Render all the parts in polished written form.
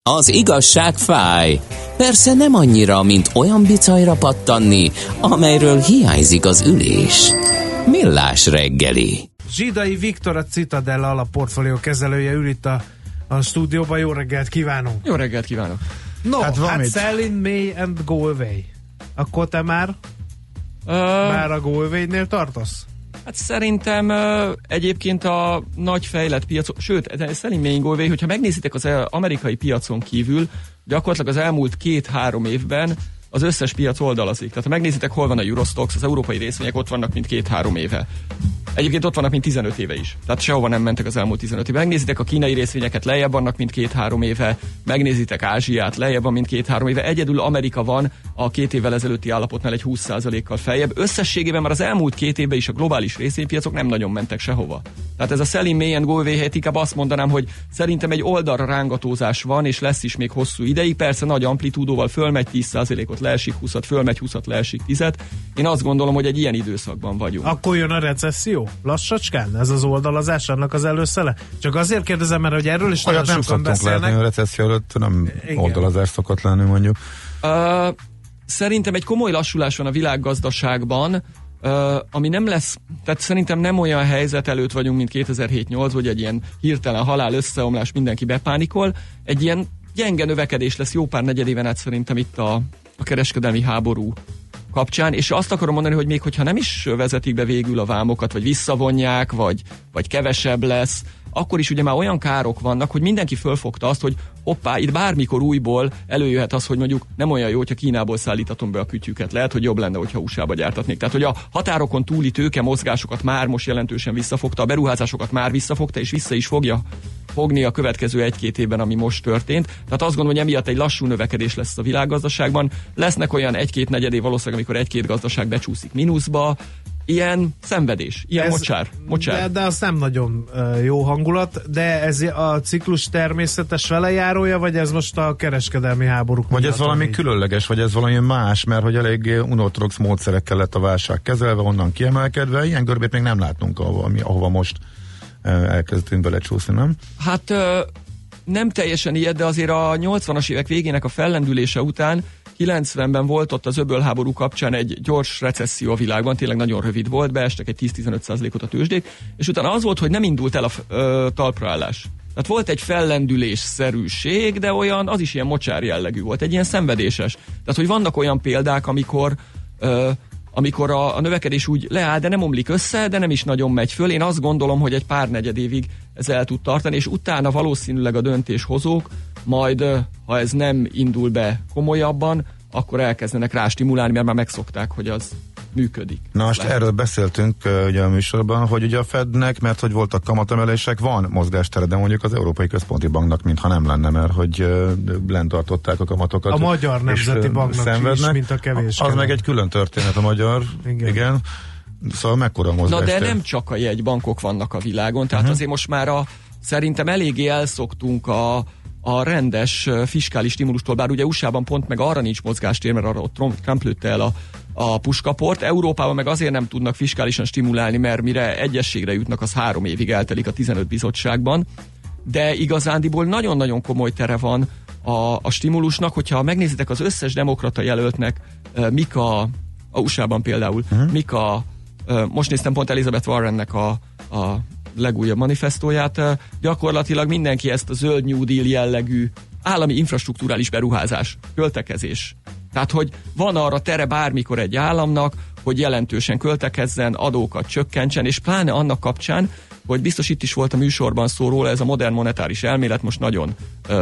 Az igazság fáj. Persze nem annyira, mint olyan bicajra pattanni, amelyről hiányzik az ülés. Millás reggeli. Zsidai Viktor, a Citadella alapportfólió kezelője ül itt a stúdióban. Jó reggelt kívánunk! Jó reggelt kívánok! No, hát sell in May and go away. Akkor te már a go away-nél tartasz? Hát szerintem egyébként a nagy fejlett piacon, sőt, sell in May and go away, hogyha megnézitek az amerikai piacon kívül, gyakorlatilag az elmúlt 2-3 évben az összes piac oldalazik. Tehát ha megnézitek, hol van a Eurostoxx, az európai részvények ott vannak, mint 2-3 éve. Egyébként ott vannak, mint 15 éve is. Tehát sehova nem mentek az elmúlt 15 éve. Megnézitek a kínai részvényeket, lejjebb vannak, mint 2-3 éve. Megnézitek Ázsiát, lejjebb van, mint 2-3 éve. Egyedül Amerika van a 2 évvel ezelőtti állapotnál egy 20%-kal feljebb. Összességében már az elmúlt 2 évben is a globális részvénypiacok nem nagyon mentek sehova. Tehát ez a sell in May and go away helyett inkább azt mondanám, hogy szerintem egy oldalra rángatózás van, és lesz is még hosszú ideig. Persze nagy amplitúdóval fölmegy 10%-ot, leesik 20-at, fölmegy 20-at, leesik 10-et. Én azt gondolom, hogy egy ilyen időszakban vagyunk. Akkor jön a recesszió? Lassacskán? Ez az oldalazás annak az előszele? Csak azért kérdezem, mert hogy erről is nagyon sokan beszélnek. Látni, a recesszió előtt nem oldalazás szokott lenni, mondjuk. Szerintem egy komoly lassulás van a világgazdaságban, ami nem lesz, tehát szerintem nem olyan helyzet előtt vagyunk, mint 2007-8, hogy egy ilyen hirtelen halál összeomlás, mindenki bepánikol. Egy ilyen gyenge növekedés lesz jó pár negyedéven át szerintem itt a kereskedelmi háború kapcsán, és azt akarom mondani, hogy még hogyha nem is vezetik be végül a vámokat, vagy visszavonják, vagy kevesebb lesz, akkor is ugye már olyan károk vannak, hogy mindenki fölfogta azt, hogy hoppá, itt bármikor újból előjöhet az, hogy mondjuk nem olyan jó, hogyha Kínából szállítatom be a kütyüket. Lehet, hogy jobb lenne, hogyha USA-ba gyártatnék. Tehát, hogy a határokon túli tőke mozgásokat már most jelentősen visszafogta, a beruházásokat már visszafogta, és vissza is fogja fogni a következő 1-2 évben, ami most történt. Tehát azt gondolom, hogy emiatt egy lassú növekedés lesz a világgazdaságban. Lesznek olyan 1-2 negyedév valószínűleg, amikor 1-2 gazdaság becsúszik mínuszba. Ilyen szenvedés, ilyen mocsár. De az nem nagyon jó hangulat, de ez a ciklus természetes velejárója, vagy ez most a kereskedelmi háborúk? Vagy ez valami különleges, vagy ez valami más, mert hogy elég unorthodox módszerekkel lett a válság kezelve, onnan kiemelkedve. Ilyen görbét még nem látunk, ahova most elkezdtünk belecsúszni, nem? Hát nem teljesen ilyet, de azért a 80-as évek végének a fellendülése után 90-ben volt ott az öbölháború kapcsán egy gyors recesszió a világban, tényleg nagyon rövid volt, beestek egy 10-15%-ot a tőzsdék, és utána az volt, hogy nem indult el a talpraállás. Tehát volt egy fellendülésszerűség, de olyan, az is ilyen mocsár jellegű volt, egy ilyen szenvedéses. Tehát, hogy vannak olyan példák, amikor a növekedés úgy leáll, de nem omlik össze, de nem is nagyon megy föl. Én azt gondolom, hogy egy pár negyedévig ez el tud tartani, és utána valószínűleg a döntéshozók majd, ha ez nem indul be komolyabban, akkor elkezdenek rá stimulálni, mert már megszokták, hogy az működik. Na most erről beszéltünk ugye a műsorban, hogy ugye a Fednek, mert hogy voltak kamatemelések, van mozgástere, de mondjuk az Európai Központi Banknak mintha nem lenne, mert hogy lent tartották a kamatokat. A Magyar Nemzeti Banknak is, mint a kevés. Az meg egy külön történet a magyar, igen. Szóval mekkora mozgástere. Na de nem csak a jegybankok vannak a világon, tehát azért most már szerintem eléggé elszoktunk a rendes fiskális stimulustól, bár ugye USA-ban pont meg arra nincs mozgástér, mert arra ott Trump lőtte el a puskaport. Európában meg azért nem tudnak fiskálisan stimulálni, mert mire egyességre jutnak, az 3 évig eltelik a 15 bizottságban. De igazándiból nagyon-nagyon komoly tere van a stimulusnak, hogyha megnézitek az összes demokrata jelöltnek, mik a USA-ban például, most néztem pont Elizabeth Warrennek a legújabb manifestóját, gyakorlatilag mindenki ezt a zöld New Deal jellegű állami infrastrukturális beruházás, költekezés. Tehát, hogy van arra tere bármikor egy államnak, hogy jelentősen költekezzen, adókat csökkentsen, és pláne annak kapcsán, hogy biztos itt is volt a műsorban szó róla, ez a modern monetáris elmélet most nagyon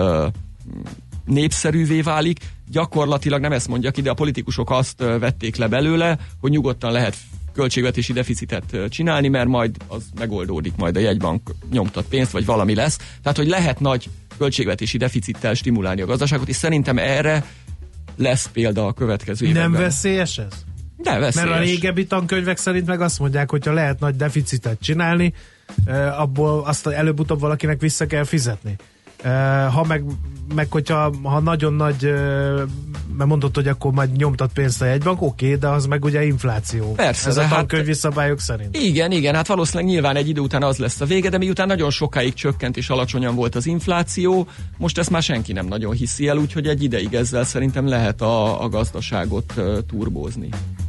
népszerűvé válik. Gyakorlatilag nem ezt mondja ki, de a politikusok azt vették le belőle, hogy nyugodtan lehet költségvetési deficitet csinálni, mert majd az megoldódik, majd a jegybank nyomtat pénzt, vagy valami lesz. Tehát, hogy lehet nagy költségvetési deficittel stimulálni a gazdaságot, és szerintem erre lesz példa a következő években. Nem veszélyes ez? De veszélyes. Mert a régebbi tankönyvek szerint meg azt mondják, hogyha lehet nagy deficitet csinálni, abból azt előbb-utóbb valakinek vissza kell fizetni. Ha nagyon nagy mert mondod, hogy akkor majd nyomtat pénzt a jegybank, oké, de az meg ugye infláció. Persze. Ez a tankönyvi szabályok szerint. Igen, hát valószínűleg nyilván egy idő után az lesz a vége, de miután nagyon sokáig csökkent és alacsonyan volt az infláció, most ezt már senki nem nagyon hiszi el, úgyhogy egy ideig ezzel szerintem lehet a gazdaságot turbózni.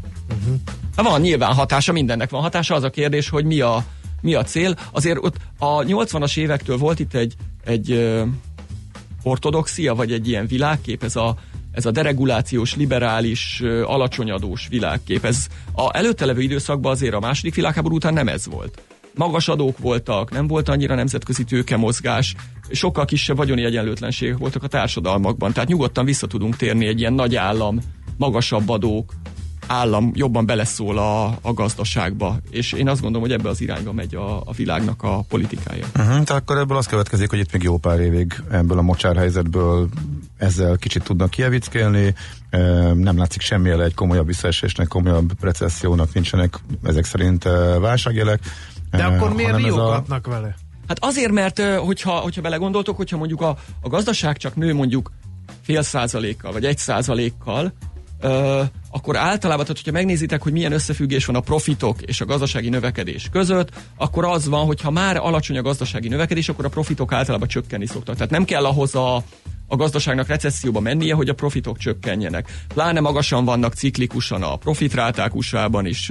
Van nyilván hatása, mindennek van hatása, az a kérdés, hogy mi a cél. Azért ott a 80-as évektől volt itt egy ortodoxia, vagy egy ilyen világkép, ez a deregulációs, liberális, alacsonyadós világkép. Ez az előtte levő időszakban azért a második világháború után nem ez volt. Magas adók voltak, nem volt annyira nemzetközi tőkemozgás, sokkal kisebb vagyoni egyenlőtlenségek voltak a társadalmakban. Tehát nyugodtan vissza tudunk térni egy ilyen nagy állam, magasabb adók, állam jobban beleszól a gazdaságba, és én azt gondolom, hogy ebbe az irányba megy a világnak a politikája. Tehát akkor ebből az következik, hogy itt még jó pár évig ebből a mocsárhelyzetből ezzel kicsit tudnak kijavickélni, nem látszik semmilyen egy komolyabb visszaesésnek, komolyabb recessziónak nincsenek ezek szerint válságjelek. De akkor miért riógatnak vele? Hát azért, mert hogyha belegondoltok, hogyha mondjuk a gazdaság csak nő mondjuk 0,5%-kal, vagy 1%-kal, akkor általában, tehát hogyha megnézitek, hogy milyen összefüggés van a profitok és a gazdasági növekedés között, akkor az van, hogy ha már alacsony a gazdasági növekedés, akkor a profitok általában csökkenni szoktak. Tehát nem kell ahhoz a gazdaságnak recesszióba mennie, hogy a profitok csökkenjenek. Pláne magasan vannak ciklikusan a profitráták, USA-ban is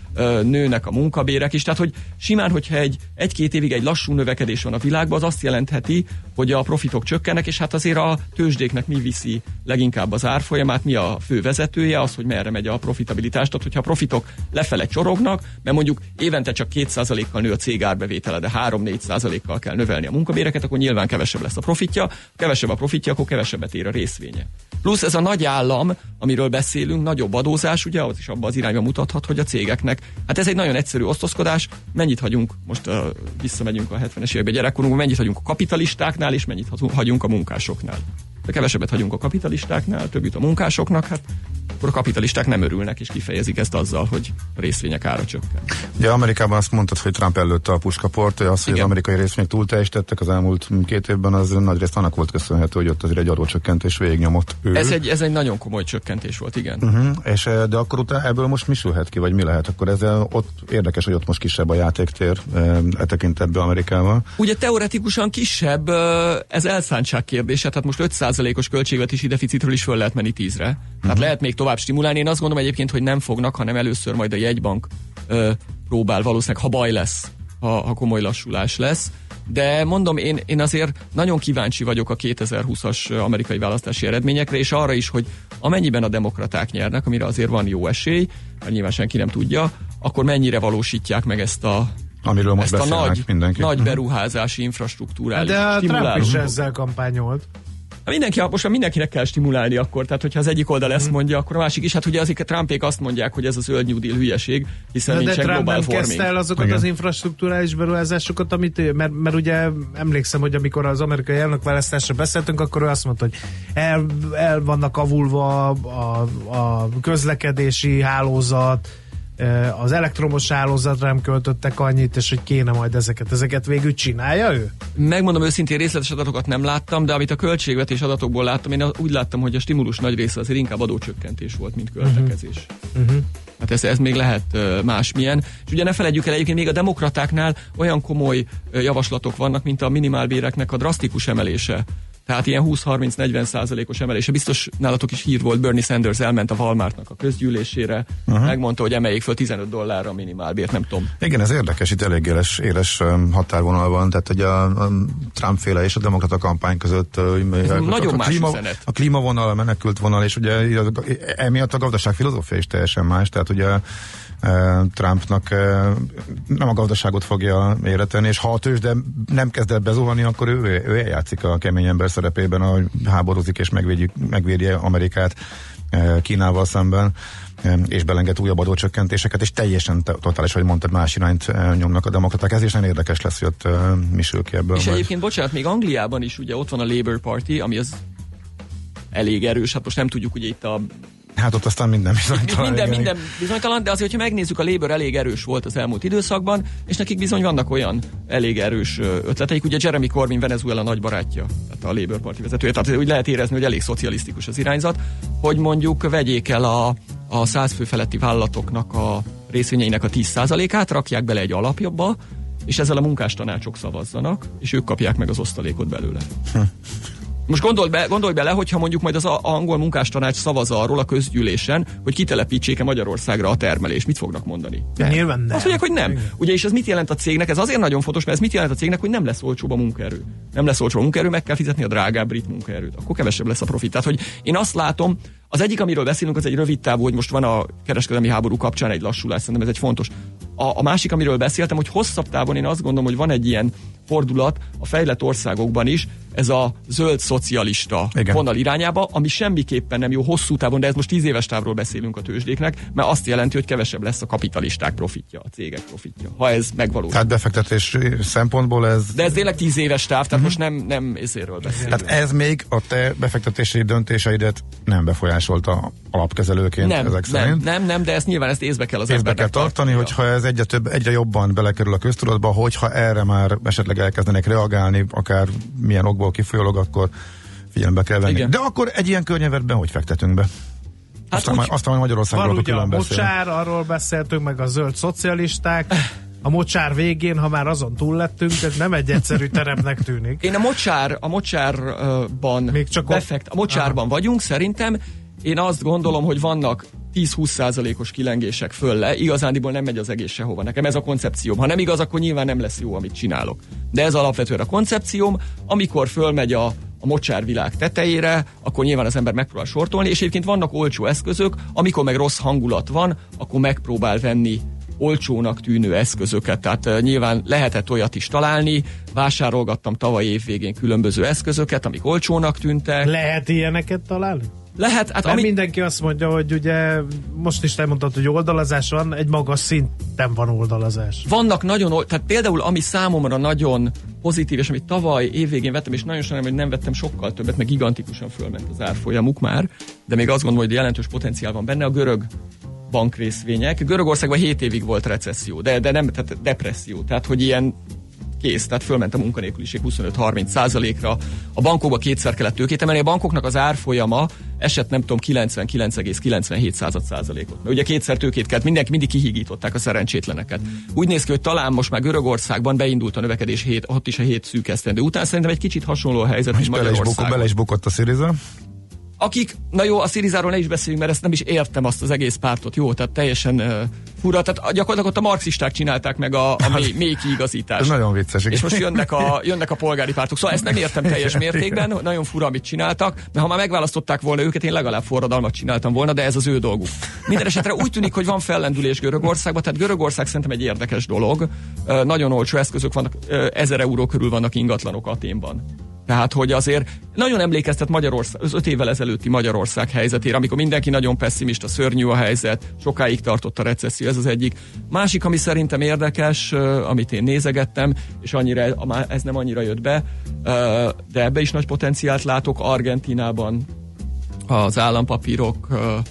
nőnek a munkabérek is, tehát hogy simán, hogyha egy-két évig egy lassú növekedés van a világban, az azt jelentheti, hogy a profitok csökkennek, és hát azért a tőzsdéknek mi viszi leginkább az árfolyamát, mi a fő vezetője, az, hogy merre megy a profitabilitás. Tehát, hogyha a profitok lefele csorognak, mert mondjuk évente csak 2%-kal nő a cég árbevétele, de 3-4%-kal kell növelni a munkabéreket, akkor nyilván kevesebb lesz a profitja, kevesebb a profitja, akkor kevesebbet ér a részvénye. Plusz ez a nagy állam, amiről beszélünk, nagyobb adózás, ugye, az is abban az irányba mutathat, hogy a cégeknek, hát ez egy nagyon egyszerű osztozkodás, mennyit hagyunk, most visszamegyünk a 70-es évekbe gyerekkorunkban, mennyit hagyunk a kapitalistáknál, és mennyit hagyunk a munkásoknál. De kevesebbet hagyunk a kapitalistáknál, több jut a munkásoknak, hát akkor a kapitalisták nem örülnek, és kifejezik ezt azzal, hogy a részvények ára csökken. Ugye Amerikában azt mondtad, hogy Trump előtte a puskaport, az, hogy az amerikai részvények túlteljesítettek az elmúlt 2 évben, az nagyrészt annak volt köszönhető, hogy ott azért egy adócsökkentés végignyomott ő. Ez egy nagyon komoly csökkentés volt, igen. De akkor utána ebből most mi sülhet ki, vagy mi lehet? Akkor ez ott érdekes, hogy ott most kisebb a játéktér tekintetben Amerikában. Ugye teoretikusan kisebb, ez elszántság kérdése, tehát most 5%-os költségvetési deficitről is föl lehet menni 10-re. Tehát lehet még tovább stimulálni. Én azt gondolom egyébként, hogy nem fognak, hanem először majd a jegybank próbál valószínűleg, ha baj lesz, ha komoly lassulás lesz. De mondom, én azért nagyon kíváncsi vagyok a 2020-as amerikai választási eredményekre, és arra is, hogy amennyiben a demokraták nyernek, amire azért van jó esély, mert nyilván senki nem tudja, akkor mennyire valósítják meg amiről most ezt a nagy beruházási infrastruktúrális stimuláló. De Trump is ezzel kampányolt. Most már mindenkinek kell stimulálni akkor, tehát hogyha az egyik oldal ezt mondja, akkor a másik is, hát ugye azért Trumpék azt mondják, hogy ez a zöld New Deal hülyeség, hiszen nincsen global warming. De Trump nem kezdte el azokat az infrastruktúrális beruházásokat, amit mert ugye emlékszem, hogy amikor az amerikai elnökválasztásra beszéltünk, akkor ő azt mondta, hogy el vannak avulva a közlekedési hálózat, az elektromos hálózatra nem költöttek annyit, és hogy kéne majd ezeket végül csinálja ő? Megmondom őszintén, részletes adatokat nem láttam, de amit a költségvetés adatokból láttam, én úgy láttam, hogy a stimulus nagy része azért inkább adócsökkentés volt, mint költekezés. Hát ez még lehet másmilyen. És ugye ne felejtjük el, egyébként még a demokratáknál olyan komoly javaslatok vannak, mint a minimálbéreknek a drasztikus emelése. Tehát ilyen 20-30-40%-os emelése. Biztos nálatok is hír volt, Bernie Sanders elment a Walmartnak a közgyűlésére, megmondta, hogy emeljék föl $15 a minimálbért, nem tudom. Igen, ez érdekes, itt elég éles határvonal van, tehát hogy a Trump-féle és a demokrata kampány között nagyon más üzenet. A klímavonal, a menekült vonal, és ugye emiatt a gazdaság filozófia is teljesen más, tehát ugye Trumpnak nem a gazdaságot fogja éretenni, és ha a tőzsde nem kezd el bezuhanni, akkor ő eljátszik a kemény ember szerepében, ahogy háborúzik és megvédi Amerikát Kínával szemben, és belenged újabb adócsökkentéseket, és teljesen totális, hogy mondtad, más irányt nyomnak a demokraták. Ez is nagyon érdekes lesz, hogy ott mi sül ki ebből. És egyébként, bocsánat, még Angliában is ugye ott van a Labour Party, ami az elég erős, hát most nem tudjuk ugye itt a Hát ott aztán minden bizonytalan. Minden bizonytalan, de azért, hogyha megnézzük, a Labour elég erős volt az elmúlt időszakban, és nekik bizony vannak olyan elég erős ötleteik. Ugye Jeremy Corbyn Venezuela nagy barátja, tehát a Labour parti vezetője, tehát úgy lehet érezni, hogy elég szocialisztikus az irányzat, hogy mondjuk vegyék el a 100 fő feletti vállalatoknak a részvényeinek a 10%-át, rakják bele egy alapjába, és ezzel a munkástanácsok szavazzanak, és ők kapják meg az osztalékot belőle. Most gondolj bele, hogyha mondjuk majd az angol munkástanács szavaz arról a közgyűlésen, hogy kitelepítsék-e Magyarországra a termelést. Mit fognak mondani? Nyilván nem. Azt mondják, hogy nem. Igen. Ugye, és ez mit jelent a cégnek? Ez azért nagyon fontos, mert ez mit jelent a cégnek, hogy nem lesz olcsóbb a munkaerő. Nem lesz olcsóbb a munkaerő, meg kell fizetni a drágább brit munkaerőt. Akkor kevesebb lesz a profit. Tehát, hogy én azt látom, az egyik, amiről beszélünk, az egy rövid távú, hogy most van a kereskedelmi háború kapcsán egy lassulás, szerintem ez egy fontos. A másik, amiről beszéltem, hogy hosszabb távon én azt gondolom, hogy van egy ilyen fordulat a fejlett országokban is, ez a zöld szocialista vonal irányába, ami semmiképpen nem jó hosszú távon, de ez most 10 éves távról beszélünk a tőzsdéknek, mert azt jelenti, hogy kevesebb lesz a kapitalisták profitja, a cégek profitja, ha ez megvalósul. Tehát befektetés szempontból ez... De ez tényleg 10 éves táv, tehát most nem ezéről beszélünk. Tehát ez még a te befektetési döntéseidet nem befolyásolta alapkezelőként ezek szerint? Nem, de ezt észbe kell az embernek tartani, hogyha ez egyre jobban belekerül a köztudatba, hogyha erre már esetleg elkezdenek reagálni, akár milyen okból kifolyólag, akkor figyelembe kell venni. Igen. De akkor egy ilyen környezetben hogy fektetünk be? Hát aztán Magyarországról külön beszélünk. Mocsár, arról beszéltünk, meg a zöld szocialisták. A mocsár végén, ha már azon túl lettünk, ez nem egy egyszerű teremnek tűnik. Én a mocsárban vagyunk, szerintem. Én azt gondolom, hogy vannak 10-20%-os kilengések fölle, igazándiból nem megy az egész sehova. Nekem ez a koncepcióm. Ha nem igaz, akkor nyilván nem lesz jó, amit csinálok. De ez alapvetően a koncepcióm, amikor fölmegy a mocsárvilág tetejére, akkor nyilván az ember megpróbál sortolni, és egyébként vannak olcsó eszközök, amikor meg rossz hangulat van, akkor megpróbál venni olcsónak tűnő eszközöket, tehát nyilván lehetett olyat is találni, vásárolgattam tavaly év végén különböző eszközöket, amik olcsónak tűntek. Lehet ilyeneket találni? Lehet, hát mindenki azt mondja, hogy ugye most is te mondtad, hogy oldalazás van, egy magas szinten van oldalazás. Vannak tehát például ami számomra nagyon pozitív, és amit tavaly évvégén vettem, és nagyon sajnálom, hogy nem vettem sokkal többet, meg gigantikusan fölment az árfolyamuk már, de még azt gondolom, hogy jelentős potenciál van benne, a görög bankrészvények. Görögországban 7 évig volt recesszió, de nem, tehát depresszió, tehát hogy ilyen kész, tehát fölment a munkanélküliség 25-30%-ra. A bankokba kétszer kellett tőkét emelni, a bankoknak az árfolyama esett nem tudom 99,97%-ot. Mert ugye kétszer tőkét kellett, mindig kihígították a szerencsétleneket. Úgy néz ki, hogy talán most már Görögországban beindult a növekedés, ott is a 7 szűk esztendő után, szerintem egy kicsit hasonló a helyzet, mint Magyarországon. Bele is bukott a Syriza. Akik, na jó, a Syrizáról ne is beszéljünk, mert ezt nem is értem, azt az egész pártot, jó, tehát teljesen fura, tehát gyakorlatilag ott a marxisták csinálták meg a mély kiigazítást. Ez nagyon vicces. És most jönnek a polgári pártok, szóval ezt nem értem teljes mértékben, nagyon fura, amit csináltak, mert ha már megválasztották volna őket, én legalább forradalmat csináltam volna, de ez az ő dolguk. Minden esetre úgy tűnik, hogy van fellendülés Görögországban, tehát Görögország szerintem egy érdekes dolog, nagyon olcsó eszközök vannak, 1000 euró körül vannak ingatlanok Athénban. Tehát, hogy azért nagyon emlékeztet Magyarország, az 5 évvel ezelőtti Magyarország helyzetére, amikor mindenki nagyon pessimista, szörnyű a helyzet, sokáig tartott a recesszió, ez az egyik. Másik, ami szerintem érdekes, amit én nézegettem, és ez nem annyira jött be, de ebbe is nagy potenciált látok, Argentínában az állampapírok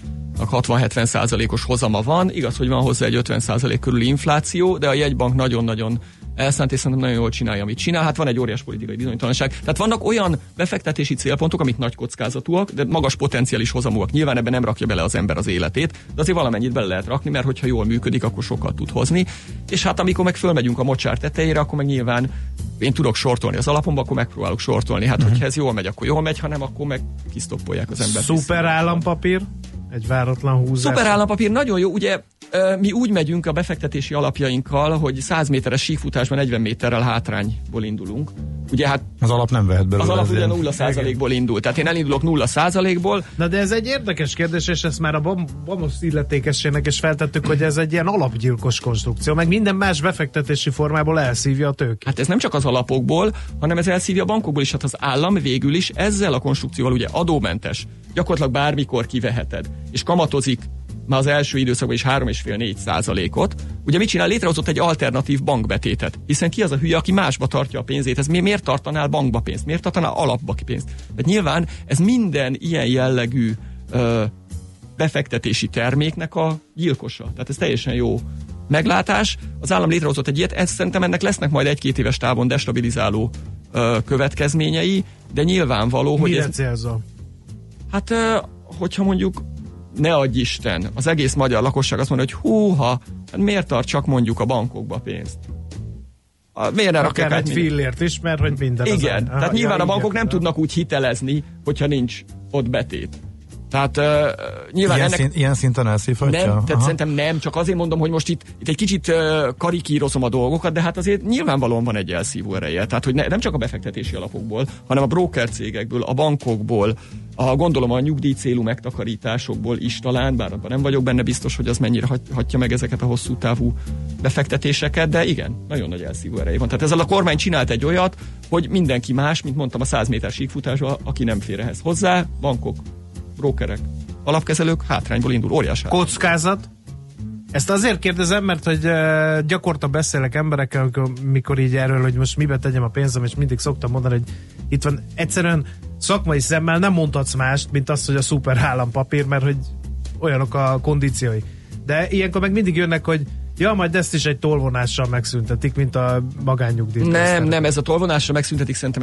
60-70%-os hozama van, igaz, hogy van hozzá egy 50% körüli infláció, de a jegybank nagyon-nagyon elszánt, és szerintem nagyon jól csinálja, amit csinál. Hát van egy óriás politikai bizonytalanság. Tehát vannak olyan befektetési célpontok, amik nagy kockázatúak, de magas potenciális hozamúak. Nyilván ebben nem rakja bele az ember az életét, de azért valamennyit bele lehet rakni, mert hogyha jól működik, akkor sokat tud hozni. És hát amikor meg fölmegyünk a mocsár tetejére, akkor meg nyilván én tudok sortolni az alapomba, akkor megpróbálok sortolni. Hát hogyha ez jól megy, akkor jól megy, ha nem, akkor meg kisztoppolják az embert. Szuper állampapír, egy váratlan húzás. Szuper állampapír, nagyon jó, ugye mi úgy megyünk a befektetési alapjainkkal, hogy 100 méteres síkfutásban 40 méterrel hátrányból indulunk. Ugye hát az alap nem vehet belőle. Az alap ugye 0%-ból indul. Tehát én elindulok 0%-ból. Na de ez egy érdekes kérdés, és ezt már a BAMOS illetékességnek is feltettük, hogy ez egy ilyen alapgyilkos konstrukció, meg minden más befektetési formából elszívja a tőkét. Hát ez nem csak az alapokból, hanem ez elszívja a bankokból is. Hát az állam végül is ezzel a konstrukcióval ugye adómentes. Gyakorlatilag bármikor kiveheted. És kamatozik már az első időszakban is 3,5-4%-ot. Ugye mit csinál? Létrehozott egy alternatív bankbetétet. Hiszen ki az a hülye, aki másba tartja a pénzét? Ez miért tartanál bankba pénzt? Miért tartanál alapba pénzt? Tehát nyilván ez minden ilyen jellegű befektetési terméknek a gyilkosa. Tehát ez teljesen jó meglátás. Az állam létrehozott egy ilyet, szerintem ennek lesznek majd 1-2 éves távon destabilizáló következményei, de nyilvánvaló, hogy mire célzol? Hát, hogyha mondjuk ne adj Isten, az egész magyar lakosság azt mondja, hogy húha, hát miért tart csak mondjuk a bankokba pénzt? Miért ne rakják egy fillért is, mert hogy minden igen, tehát nyilván a bankok nem tudnak úgy hitelezni, hogyha nincs ott betét. Tehát nyilván ilyen szinten elszívhatja? Nem, tehát szerintem nem, csak azért mondom, hogy most itt egy kicsit karikírozom a dolgokat, de hát azért nyilvánvalóan van egy elszívó ereje. Tehát, hogy nem csak a befektetési alapokból, hanem a broker cégekből, a bankokból, gondolom a nyugdíj célú megtakarításokból is talán, bár abban nem vagyok benne biztos, hogy az mennyire hatja meg ezeket a hosszú távú befektetéseket, de igen, nagyon nagy elszívó ereje van. Tehát ezzel a kormány csinált egy olyat, hogy mindenki más, mint mondtam, a 100 méter síkfutásba, aki nem fér ehhez hozzá, bankok, brókerek, alapkezelők hátrányból indul, óriás hátrány. Kockázat? Ezt azért kérdezem, mert hogy gyakorta beszélek emberekkel, mikor így erről, hogy most mibe tegyem a pénzem, és mindig szoktam mondani, hogy itt van egyszerűen szakmai szemmel nem mondhatsz mást, mint azt, hogy a szuper állampapír, mert hogy olyanok a kondíciói. De ilyenkor meg mindig jönnek, hogy ja, majd ezt is egy tolvonással megszüntetik, mint a magánnyugdíjt. Nem, ez a tolvonással megszüntetik, szerintem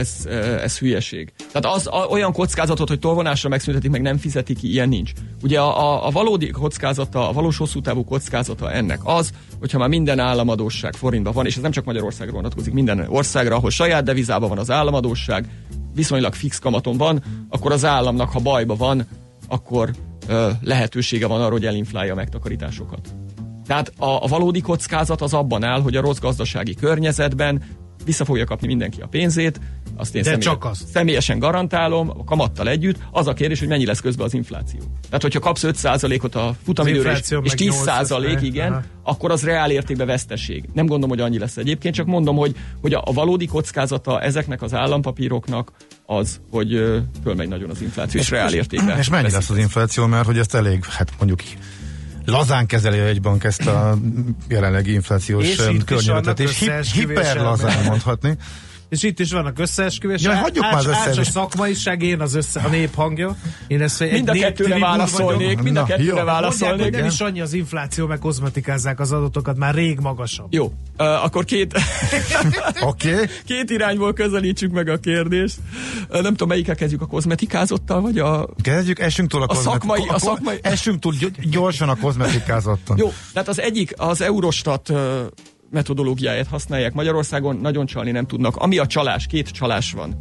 ez hülyeség. Tehát olyan kockázatot, hogy tolvonással megszüntetik, meg nem fizetik ki, ilyen nincs. Ugye a valódi kockázata, a valós hosszú távú kockázata ennek az, hogyha már minden államadósság forintban van, és ez nem csak Magyarországra vonatkozik, minden országra, ahol saját devizában van az államadósság, viszonylag fix kamaton van, akkor az államnak, ha bajba van, akkor lehetősége van arra, hogy elinflálja a megtakarításokat. Tehát a valódi kockázat az abban áll, hogy a rossz gazdasági környezetben vissza fogja kapni mindenki a pénzét, azt én személyesen garantálom, a kamattal együtt. Az a kérdés, hogy mennyi lesz közben az infláció. Tehát, hogyha kapsz 5%-ot a futamidőre és 10%, igen, akkor az reál értékben veszteség. Nem gondolom, hogy annyi lesz egyébként, csak mondom, hogy a valódi kockázata ezeknek az állampapíroknak az, hogy fölmegy nagyon az infláció, és reál értékben. És mennyi lesz az infláció, mert hogy ezt elég, hát mondjuk lazán kezeli egy bank ezt a jelenlegi inflációs környezetet, és hiperlazán mondhatni. És itt is vannak összeesküvés. Ja, hagyjuk már az összeesküvés. A szakmaiság, én a nép hangja. Én ezt mind a kettőre válaszolnék. Nem is annyi az infláció, meg kozmetikázzák az adatokat, már rég magasabb. Jó, akkor két irányból közelítsük meg a kérdést. Nem tudom, melyikkel kezdjük, a kozmetikázottal, vagy a... Kezdjük, essünk túl a szakmai. Essünk túl gyorsan a kozmetikázottal. Jó, tehát az egyik, az Eurostat metodológiáját használják Magyarországon, nagyon csalni nem tudnak. Ami a csalás, 2 csalás van.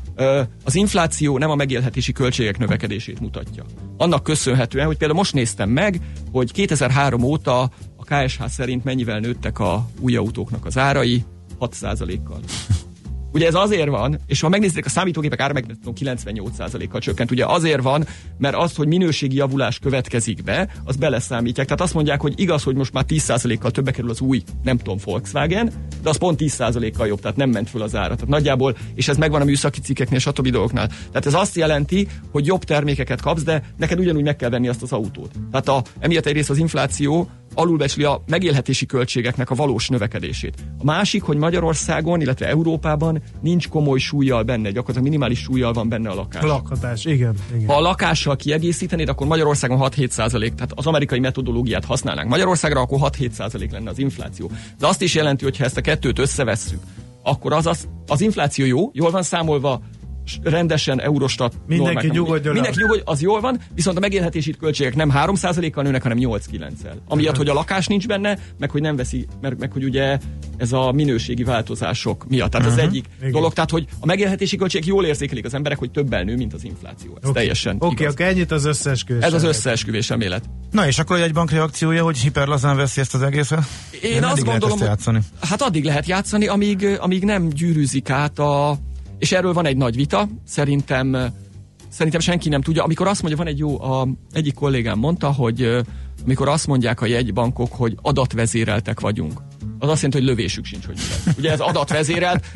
Az infláció nem a megélhetési költségek növekedését mutatja. Annak köszönhetően, hogy például most néztem meg, hogy 2003 óta a KSH szerint mennyivel nőttek a új autóknak az árai, 6%-kal. Ugye ez azért van, és ha megnézzék a számítógépek ára, meg 98%-kal csökkent. Ugye azért van, mert az, hogy minőségi javulás következik be, az beleszámítják. Tehát azt mondják, hogy igaz, hogy most már 10%-kal többe kerül az új, nem tudom, Volkswagen, de az pont 10%-kal jobb, tehát nem ment föl az ára. Tehát nagyjából, és ez megvan a műszaki cikkeknél, stb. Dolgoknál. Tehát ez azt jelenti, hogy jobb termékeket kapsz, de neked ugyanúgy meg kell venni azt az autót. Tehát emiatt egyrészt az infláció alulbecsli a megélhetési költségeknek a valós növekedését. A másik, hogy Magyarországon, illetve Európában nincs komoly súllyal benne, gyakorlatilag minimális súllyal van benne a lakás. Lakhatás, igen. Ha a lakással kiegészítenéd, akkor Magyarországon 6-7%, tehát az amerikai metodológiát használnánk Magyarországra, akkor 6-7% lenne az infláció. De azt is jelenti, hogy ha ezt a kettőt összevesszük, akkor az infláció jól van számolva, rendesen Eurostat mindenki nyugodjon, az jól van, viszont a megélhetési költségek nem 3%-kal nőnek, hanem 8-9-el. Amiatt, hogy a lakás nincs benne, meg hogy nem veszi, meg hogy ugye ez a minőségi változások miatt. Tehát az egyik dolog, tehát hogy a megélhetési költségek jól érzékelik az emberek, hogy többel nő, mint az infláció. Ez teljesen igaz. Oké, ennyit az összeesküvés. Ez az összeesküvés elmélet. Na és akkor egy bank reakciója, hogy hiperlazán veszi ezt az egészet? Én azt gondolom, hogy hát addig lehet játszani, amíg nem gyűrűzik át és erről van egy nagy vita, szerintem senki nem tudja. Amikor azt mondja, van egy egyik kollégám mondta, hogy amikor azt mondják a jegybankok, hogy adatvezéreltek vagyunk, az azt jelenti, hogy lövésük sincs, hogy mi lesz. Ugye ez adatvezérelt,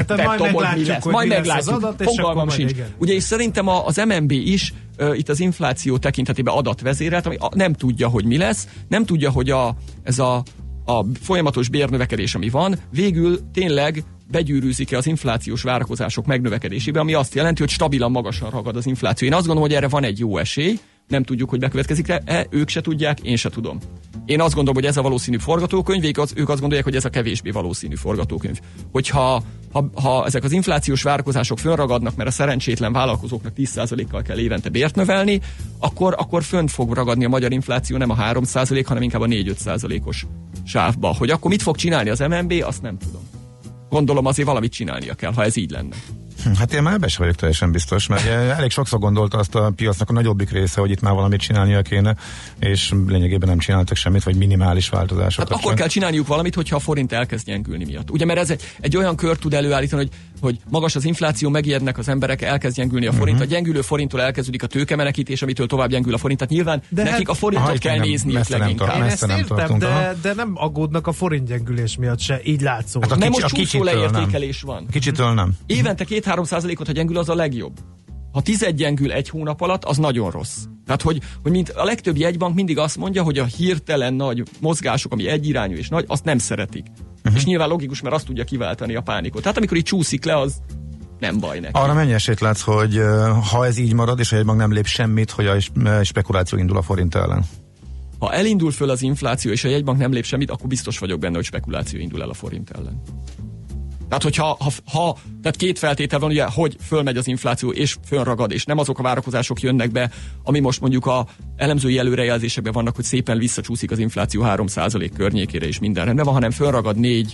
majd meglátjuk, fogalmam sincs. Ugye és szerintem az MNB is itt az infláció tekintetében adatvezérelt, ami nem tudja, hogy mi lesz, nem tudja, hogy ez a folyamatos bérnövekedés, ami van, végül tényleg begyűrűzik-e az inflációs várakozások megnövekedésébe, ami azt jelenti, hogy stabilan magasan ragad az infláció. Én azt gondolom, hogy erre van egy jó esély, nem tudjuk, hogy bekövetkezik-e, ők se tudják, én se tudom. Én azt gondolom, hogy ez a valószínű forgatókönyv, ők azt gondolják, hogy ez a kevésbé valószínű forgatókönyv. Hogyha ezek az inflációs várakozások fönragadnak, mert a szerencsétlen vállalkozóknak 10%-kal kell évente bért növelni, akkor fönt fog ragadni a magyar infláció nem a 3%, hanem inkább a 4-5%-os sávba. Hogy akkor mit fog csinálni az MNB, azt nem tudom. Gondolom azért valamit csinálnia kell, ha ez így lenne. Hát én már ebben sem vagyok teljesen biztos, mert elég sokszor gondolta azt a piacnak a nagyobbik része, hogy itt már valamit csinálnia kéne, és lényegében nem csináltak semmit, vagy minimális változásokat. Hát akkor kell csinálniuk valamit, hogyha a forint elkezd gyengülni miatt. Ugye, mert ez egy olyan kört tud előállítani, hogy magas az infláció, megijednek az emberek, elkezd gyengülni a forint, a gyengülő forinttól elkezdődik a tőkemenekítés, amitől tovább gyengül a forint. Tehát nyilván nekik a forintot kell nézniük leginkább. Én ezt értem, de nem aggódnak a forint gyengülés miatt se, így látszó. Hát nem most csúszó leértékelés van. Kicsitől nem. Évente 2-3%-ot, ha gyengül, az a legjobb. Ha 10 gyengül egy hónap alatt, az nagyon rossz. Tehát, hogy mint a legtöbb jegybank mindig azt mondja, hogy a hirtelen nagy mozgások, ami egyirányú és nagy, azt nem szeretik. És nyilván logikus, mert azt tudja kiváltani a pánikot. Tehát amikor így csúszik le, az nem baj neki. Arra mennyi esélyt látsz, hogy ha ez így marad, és a jegybank nem lép semmit, hogy a spekuláció indul a forint ellen? Ha elindul föl az infláció, és a jegybank nem lép semmit, akkor biztos vagyok benne, hogy spekuláció indul el a forint ellen. Tehát, hogyha tehát két feltétel van, ugye, hogy fölmegy az infláció, és fölragad, és nem azok a várakozások jönnek be, ami most mondjuk a elemzői előrejelzésekben vannak, hogy szépen visszacsúszik az infláció 3% környékére, és minden rendben van, hanem fölragad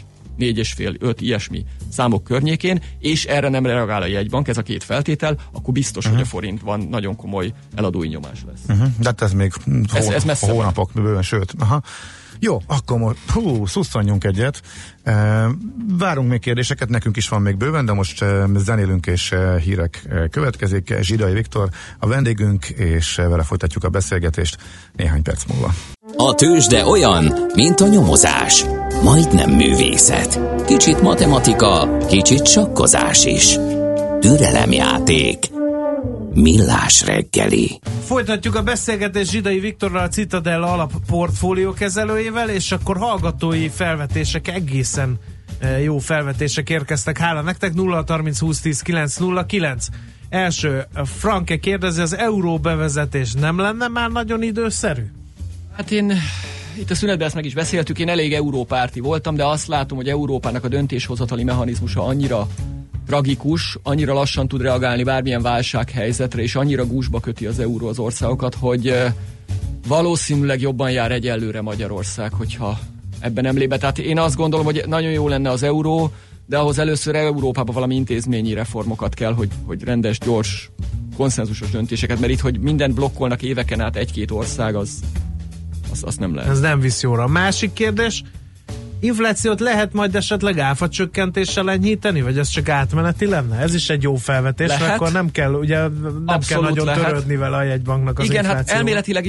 4,5-5 ilyesmi számok környékén, és erre nem reagál a jegybank, ez a két feltétel, akkor biztos, hogy a forintban nagyon komoly eladói nyomás lesz. De hát ez még ez hónapok bőven, sőt. Aha. Jó, akkor most szusszanjunk egyet. Várunk még kérdéseket, nekünk is van még bőven, de most zenélünk és hírek következik. Zsidai Viktor a vendégünk, és vele folytatjuk a beszélgetést néhány perc múlva. A tőzsde olyan, mint a nyomozás. Majdnem művészet. Kicsit matematika, kicsit sakkozás is. Türelemjáték. Millás reggeli. Folytatjuk a beszélgetést Zsidai Viktorral, a Citadel alap portfólió kezelőjével, és akkor hallgatói felvetések, egészen jó felvetések érkeztek. Hála nektek, 0-30-20-10-9-09. Első, Franke kérdezi, az euró bevezetés nem lenne már nagyon időszerű? Hát én itt a szünetben ezt meg is beszéltük, én elég európárti voltam, de azt látom, hogy Európának a döntéshozatali mechanizmusa annyira tragikus, annyira lassan tud reagálni bármilyen válsághelyzetre, és annyira gúzsba köti az euró az országokat, hogy valószínűleg jobban jár egyelőre Magyarország, hogyha ebben nem lép be. Tehát én azt gondolom, hogy nagyon jó lenne az euró, de ahhoz először Európában valami intézményi reformokat kell, hogy rendes, gyors, konszenzusos döntéseket, mert itt, hogy mindent blokkolnak éveken át egy-két ország, az nem lehet. Ez nem visz jóra. A másik kérdés, inflációt lehet majd esetleg áfacsökkentéssel enyhíteni, vagy ez csak átmeneti lenne? Ez is egy jó felvetés, mert akkor nem kell, ugye nem kell nagyon törődni vele a jegybanknak az infláció. Hát elméletileg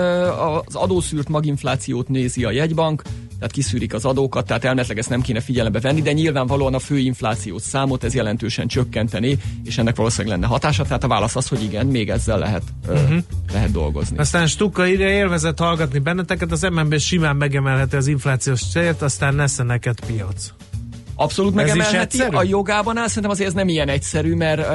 az adószűrt maginflációt nézi a jegybank, tehát kiszűrik az adókat, tehát elméletileg ezt nem kéne figyelembe venni, de nyilvánvalóan a fő inflációs számot ez jelentősen csökkenteni, és ennek valószínűleg lenne hatása, tehát a válasz az, hogy igen, még ezzel lehet dolgozni. Aztán Stukka írja, élvezett hallgatni benneteket, az MNB simán megemelheti az inflációs célt, aztán nesze neked piac. Abszolút megemelheti, a jogában áll, szerintem azért ez nem ilyen egyszerű, mert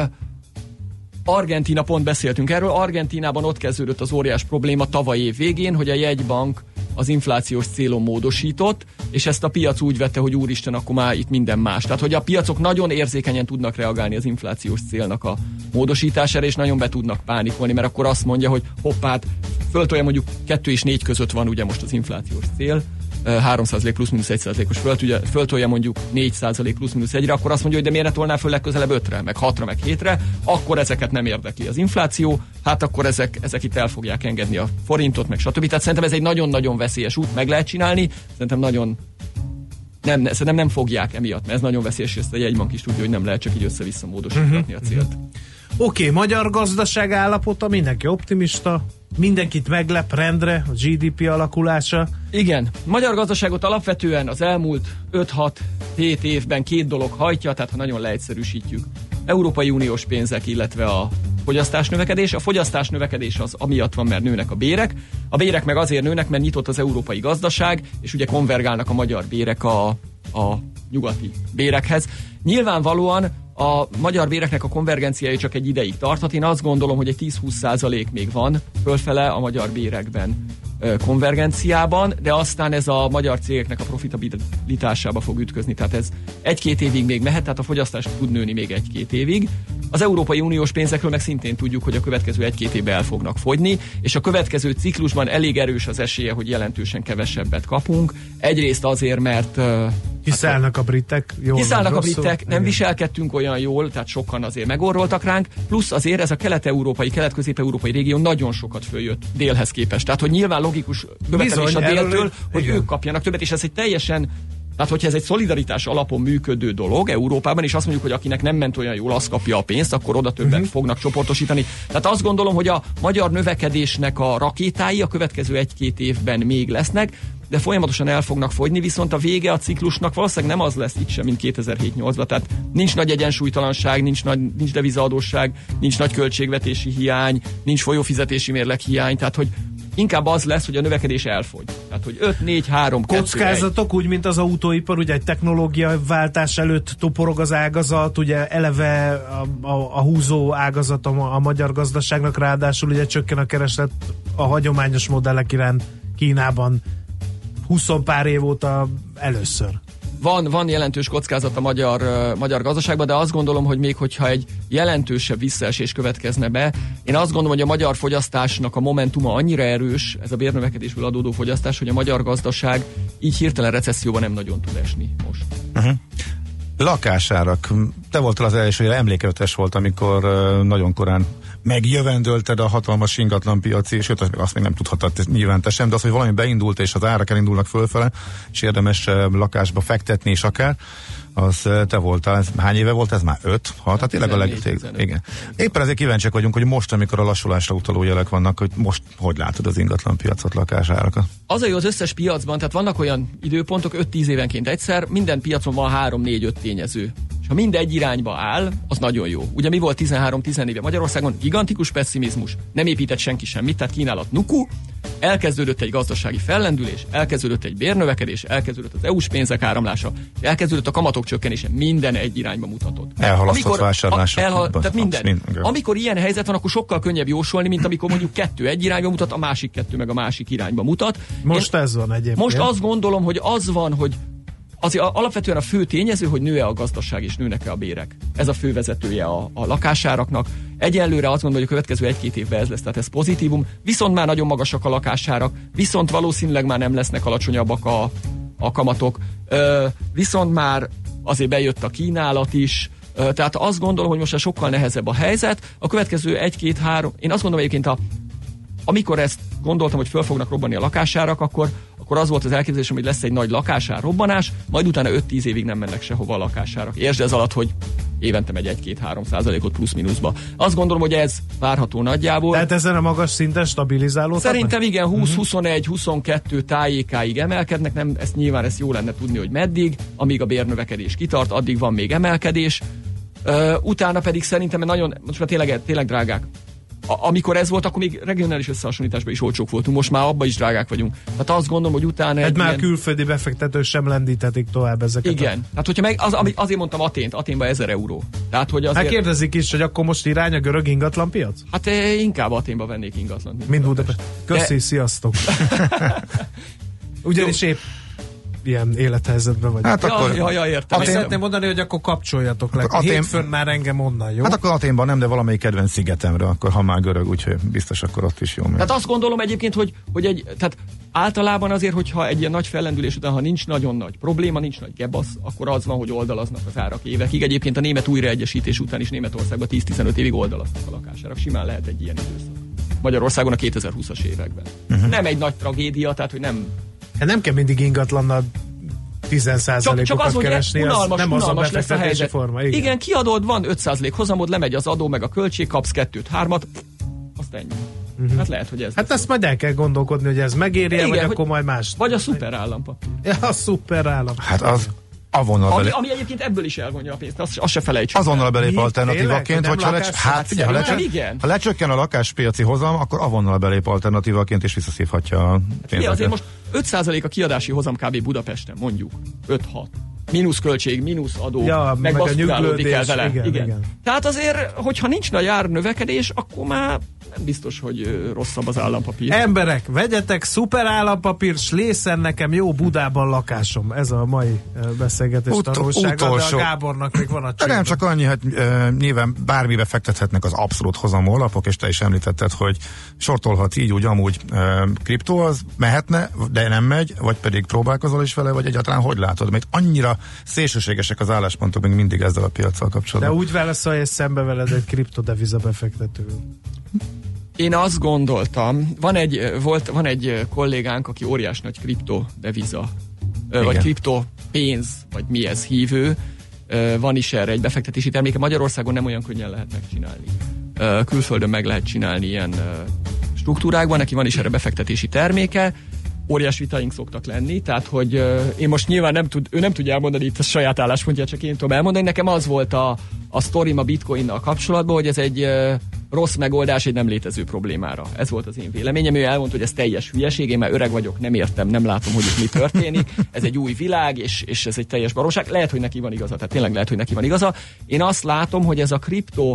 Argentína, pont beszéltünk erről, Argentínában ott kezdődött az óriás probléma tavaly év végén, hogy a jegybank az inflációs célon módosított, és ezt a piac úgy vette, hogy úristen, akkor már itt minden más. Tehát, hogy a piacok nagyon érzékenyen tudnak reagálni az inflációs célnak a módosítására, és nagyon be tudnak pánikolni, mert akkor azt mondja, hogy hoppát, föltolja mondjuk 2 és 4 között van ugye most az inflációs cél, 3% plusz-minusz 1%-os föltolja mondjuk 4% plusz-minusz 1-re, akkor azt mondja, hogy de miért ne tolná föl legközelebb 5-re, meg 6-ra, meg 7-re, akkor ezeket nem érdekli az infláció, hát akkor ezek itt el fogják engedni a forintot, meg stb. Tehát szerintem ez egy nagyon-nagyon veszélyes út, meg lehet csinálni, szerintem nem fogják emiatt, mert ez nagyon veszélyes, és ezt a jegybank is tudja, hogy nem lehet csak így össze-vissza módosítani a célt. Oké, magyar gazdaság állapota, mindenki optimista, mindenkit meglep rendre, a GDP alakulása. Igen, magyar gazdaságot alapvetően az elmúlt 5-6-7 évben 2 dolog hajtja, tehát ha nagyon leegyszerűsítjük, Európai Uniós pénzek, illetve a fogyasztás növekedés. A fogyasztás növekedés az amiatt van, mert nőnek a bérek. A bérek meg azért nőnek, mert nyitott az európai gazdaság, és ugye konvergálnak a magyar bérek a nyugati bérekhez. Nyilvánvalóan a magyar béreknek a konvergenciája csak egy ideig tarthat. Én azt gondolom, hogy egy 10-20% még van fölfele a magyar bérekben konvergenciában, de aztán ez a magyar cégeknek a profitabilitásába fog ütközni. Tehát ez 1-2 évig még mehet, tehát a fogyasztás tud nőni még 1-2 évig. Az Európai Uniós pénzekről meg szintén tudjuk, hogy a következő 1-2 évben el fognak fogyni, és a következő ciklusban elég erős az esélye, hogy jelentősen kevesebbet kapunk. Egyrészt azért, mert hiszállnak a britek, jól hiszállnak a rosszul? britek, nem viselkedtünk olyan jól, tehát sokan azért megorroltak ránk, plusz azért ez a kelet-európai, kelet-közép-európai régió nagyon sokat följött délhez képest. Tehát, hogy nyilván logikus követelés a déltől, hogy ők kapjanak többet, és ez egy teljesen, tehát hogyha ez egy szolidaritás alapon működő dolog Európában, és azt mondjuk, hogy akinek nem ment olyan jól, az kapja a pénzt, akkor oda többet fognak csoportosítani. Tehát azt gondolom, hogy a magyar növekedésnek a rakétái a következő 1-2 évben még lesznek, de folyamatosan el fognak fogyni, viszont a vége a ciklusnak valószínűleg nem az lesz itt sem, mint 2007-8-ban. Tehát nincs nagy egyensúlytalanság, nincs devizaadósság, nincs nagy költségvetési hiány, nincs folyófizetési mérleg hiány, tehát hogy inkább az lesz, hogy a növekedés elfogy. Tehát, hogy 5, 4, 3, 2, kockázatok, úgy, mint az autóipar, ugye egy technológiaváltás előtt toporog az ágazat, ugye eleve a húzó ágazat a magyar gazdaságnak, ráadásul ugye csökken a kereslet a hagyományos modellek iránt Kínában 20 pár év óta először. Van jelentős kockázat a magyar gazdaságban, de azt gondolom, hogy még hogyha egy jelentősebb visszaesés következne be, én azt gondolom, hogy a magyar fogyasztásnak a momentuma annyira erős, ez a bérnövekedésből adódó fogyasztás, hogy a magyar gazdaság így hirtelen recesszióban nem nagyon tud esni most. Lakásárak. Te voltál az első, emlékezetes volt, amikor nagyon korán megjövendölted a hatalmas ingatlanpiaci, sőt, azt még nem tudhattad nyilván te sem, de az, hogy valami beindult, és az árak elindulnak fölfele, és érdemes lakásba fektetni is akár, az te voltál. Hány éve volt ez már? 5? 6? Tehát tényleg a igen. Éppen ezért kíváncsiak vagyunk, hogy most, amikor a lassulásra utaló jelek vannak, hogy most hogy látod az ingatlanpiacot, lakásárakat? Az a jó az összes piacban, tehát vannak olyan időpontok, 5-10 évenként egyszer, minden piacon van 3-4-5 tényező. És ha mindegy irányba áll, az nagyon jó. Ugye mi volt 13-14 éve Magyarországon? Gigantikus pessimizmus, nem épített senki semmit, tehát kínálat nuku, elkezdődött egy gazdasági fellendülés, elkezdődött egy bérnövekedés, elkezdődött az EU-s pénzek áramlása, elkezdődött a kamatok csökkenése, minden egy irányba mutatott. Elhalasztott vásárlások. Tehát minden. Amikor ilyen helyzet van, akkor sokkal könnyebb jósolni, mint amikor mondjuk 2 egy irányba mutat, a másik 2 meg a másik irányba mutat. Most ez van egyébként. Most azt gondolom, hogy az van, hogy alapvetően a fő tényező, hogy nő-e a gazdaság és nőnek-e a bérek. Ez a fő vezetője a lakásáraknak. Egyelőre azt gondolom, hogy a következő 1-2 évben ez lesz, tehát ez pozitívum. Viszont már nagyon magasak a lakásárak, viszont valószínűleg már nem lesznek alacsonyabbak a kamatok. Viszont már azért bejött a kínálat is. Tehát azt gondolom, hogy most sokkal nehezebb a helyzet. A következő 1-2-3, én azt gondolom egyébként, amikor ezt gondoltam, hogy föl fognak robbanni a lakásárak, akkor az volt az elképzelésem, hogy lesz egy nagy lakásár robbanás, majd utána 5-10 évig nem mennek sehova a lakásárak. Értsd ez alatt, hogy évente megy 1-2-3% plusz-minuszba. Azt gondolom, hogy ez várható nagyjából. Tehát ezen a magas szinten stabilizálódnak? Szerintem igen, 20-21-22 tájékáig emelkednek, nem, nyilván ezt jó lenne tudni, hogy meddig, amíg a bérnövekedés kitart, addig van még emelkedés. Utána pedig szerintem nagyon, most már tényleg drágák. Amikor ez volt, akkor még regionális összehasonlításban is olcsók voltunk, most már abban is drágák vagyunk. Tehát azt gondolom, hogy utána egy már külföldi befektetők sem lendíthetik tovább ezeket. Igen. Tehát hogyha azért mondtam Aténban 1000 euró. Tehát, hogy azért... Hát kérdezik is, hogy akkor most irány a görög ingatlanpiac? Hát inkább Aténban vennék ingatlant. Mind Budapest. Köszi, sziasztok. Ugyanis épp ilyen élethelyzetben vagy. Hát akkor... értem. Szeretném mondani, hogy akkor kapcsoljatok le. Hétfőn már engem onnan, jó? Hát akkor Aténban nem, de valamelyik kedvenc szigetemre, akkor ha már görög, úgyhogy biztos akkor ott is jó. Tehát azt gondolom egyébként, hogy tehát általában azért, hogyha egy ilyen nagy fellendülés után, ha nincs nagyon nagy probléma, nincs nagy gebasz, akkor az van, hogy oldalaznak az árak évekig. Egyébként a német újraegyesítés után is Németországban 10-15 évig oldalaznak a lakásárak. Simán lehet egy ilyen időszak. Magyarországon a 2020-as években. Nem egy nagy tragédia, tehát hogy nem. Hát nem kell mindig ingatlannal 10%-okat csak az, keresni, hogy unalmas lesz a helyzet. Forma. Igen, kiadod, van 5% hozamod, lemegy az adó, meg a költség, kapsz 2-3-at, azt ennyi. Hát lehet, hogy ez. Hát ezt majd el kell gondolkodni, hogy ez megéri-e, vagy akkor majd más. Vagy a szuperállampapír. Ja, a szuperállam. Hát az ami egyébként ebből is elvonja a pénzt, azt se felejtsük. Azonnal belép alternatívaként, hogyha ha lecsökken a lakáspiaci hozam, akkor avonnal belép alternatívaként és visszaszívhatja a pénzeket. Azért most 5% a kiadási hozam kb. Budapesten, mondjuk. 5-6. mínusz költség, mínusz adó, meg a baszkurálódni kell vele. Igen. Tehát azért, hogyha nincs nagy árnövekedés, akkor már nem biztos, hogy rosszabb az állampapír. Emberek, vegyetek szuper állampapír, slészen nekem jó Budában lakásom. Ez a mai beszélgetés tanulsága, de a Gábornak még van a csőben. Nem csak annyi, hogy nyilván bármibe fektethetnek az abszolút hozamú alapok, és te is említetted, hogy sortolhat így, úgy, amúgy kriptó, az mehetne, de nem megy, vagy pedig próbálkozol is vele, vagy egyáltalán hogy látod? Mert annyira szélsőségesek az álláspontok még mindig ezzel a piaccal kapcsolatban. De úgy válaszolj, és szembe veled egy kriptodeviza befektető. Én azt gondoltam, van egy kollégánk, aki óriás nagy kriptodeviza, vagy kriptopénz, vagy mi ez hívő, van is erre egy befektetési terméke. Magyarországon nem olyan könnyen lehet megcsinálni. Külföldön meg lehet csinálni ilyen struktúrákban, neki van is erre befektetési terméke, óriás vitaink szoktak lenni, tehát hogy én most nyilván ő nem tudja elmondani itt a saját álláspontját, csak én tudom elmondani. Nekem az volt a sztorim a bitcoinnal kapcsolatban, hogy ez egy rossz megoldás egy nem létező problémára. Ez volt az én véleményem. Ő elmondta, hogy ez teljes hülyeség, én már öreg vagyok, nem értem, nem látom, hogy itt mi történik. Ez egy új világ, és ez egy teljes baromság. Lehet, hogy neki van igaza, tehát tényleg lehet, hogy neki van igaza. Én azt látom, hogy ez a kripto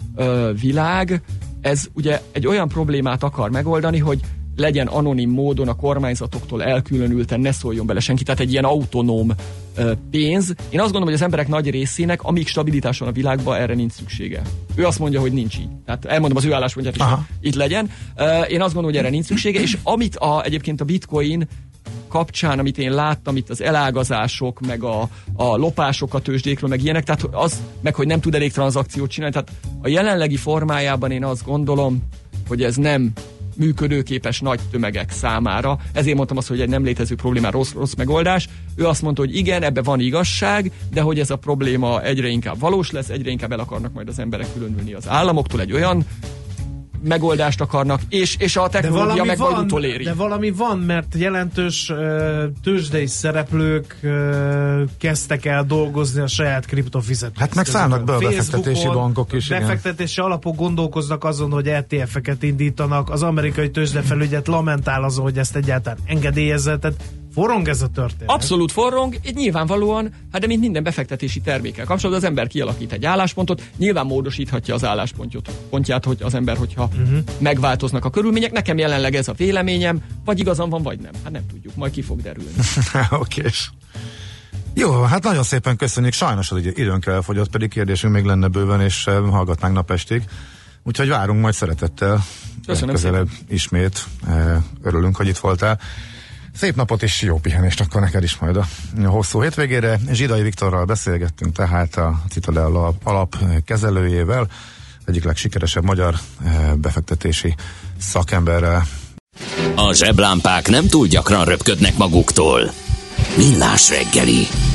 világ, ez ugye egy olyan problémát akar megoldani, hogy legyen anonim módon a kormányzatoktól elkülönülten, ne szóljon bele senki, tehát egy ilyen autonóm pénz. Én azt gondolom, hogy az emberek nagy részének, amíg stabilitás van a világban, erre nincs szüksége. Ő azt mondja, hogy nincs így. Tehát elmondom az ő álláspontját is, hogy itt legyen. Én azt gondolom, hogy erre nincs szüksége, és amit egyébként a bitcoin kapcsán, amit én láttam, itt az elágazások, meg a lopások a tőzsdékről, meg ilyenek, tehát meg hogy nem tud elég tranzakciót csinálni, tehát a jelenlegi formájában én azt gondolom, hogy ez nem működőképes nagy tömegek számára. Ezért mondtam azt, hogy egy nem létező problémán rossz megoldás. Ő azt mondta, hogy igen, ebben van igazság, de hogy ez a probléma egyre inkább valós lesz, egyre inkább el akarnak majd az emberek különülni az államoktól, egy olyan megoldást akarnak, és a technológia meg majd utoléri. De valami van, mert jelentős tőzsdei szereplők kezdtek el dolgozni a saját kriptofizetést. Hát meg szállnak be a befektetési bankok is. Befektetési alapok gondolkoznak azon, hogy ETF-eket indítanak, az amerikai tőzsdefelügyet lamentál azon, hogy ezt egyáltalán engedélyezze, tehát forrong ez a történet. Abszolút forrong, itt nyilvánvalóan, de mint minden befektetési termékkel kapcsolatban az ember kialakít egy álláspontot, nyilván módosíthatja az álláspontját, hogy az ember, hogyha megváltoznak a körülmények. Nekem jelenleg ez a véleményem, vagy igazam van, vagy nem. Hát nem tudjuk, majd ki fog derülni. Okés. Jó, hát nagyon szépen köszönjük. Sajnos az időnk elfogyott, pedig kérdésünk még lenne bőven, és hallgatnánk napestig. Úgyhogy várunk majd szeretettel. Köszönöm közelebb ismét. Örülünk, hogy itt voltál. Szép napot és jó pihenést akkor neked is majd a hosszú hétvégére. Zsidai Viktorral beszélgettünk, tehát a Citadel alap kezelőjével, egyik legsikeresebb magyar befektetési szakemberrel. A zseblámpák nem túl gyakran röpködnek maguktól. Millás reggeli.